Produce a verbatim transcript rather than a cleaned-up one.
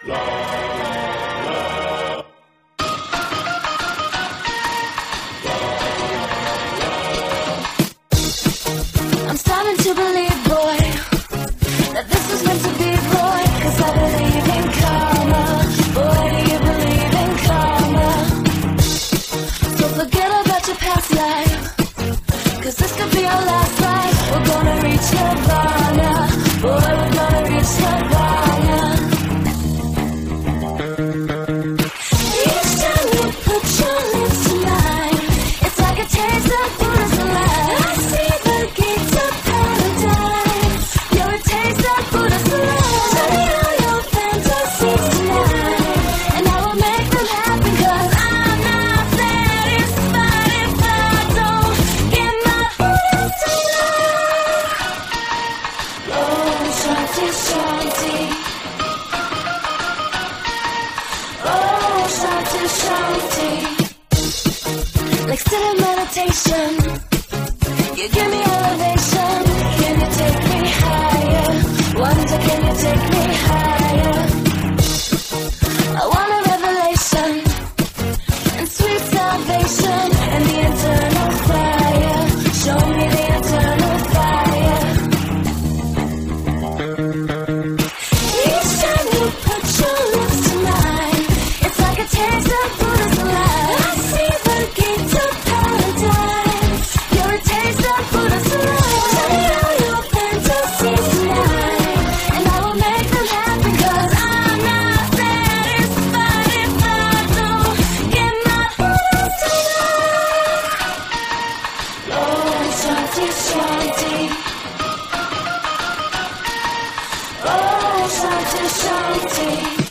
I'm starting to believe, boy, that this was meant to be, boy, 'cause I believe in karma. Boy, do you believe in karma? So forget about your past life, 'cause this could be our last life. We're gonna reach nirvana. Boy, we're gonna reach nirvana. Each time you put your lips to mine, it's like a taste of Buddha's alive. I see the gates of paradise. You're a taste of Buddha's alive. Tell me all your fantasies tonight, and I will make them happen, 'cause I'm not satisfied if I don't get my Buddha's alive. Oh, Shanti, Shanti. Oh, Shanti, Shanti. Like sitting meditation, you give me elevation. Can you take me higher? Wonder, can you take me higher? I want a revelation and sweet salvation and the eternal fire. Show me the eternal fire. Each time you put your lips to mine, it's like a taste of Buddha's alive. I see the gates of paradise. You're a taste of Buddha's alive. Tell me all your fantasies tonight, and I will make them happen, 'cause I'm not satisfied if I don't get my Buddha's alive. Oh, Shanti, Shanti. Oh, Shanti, Shanti.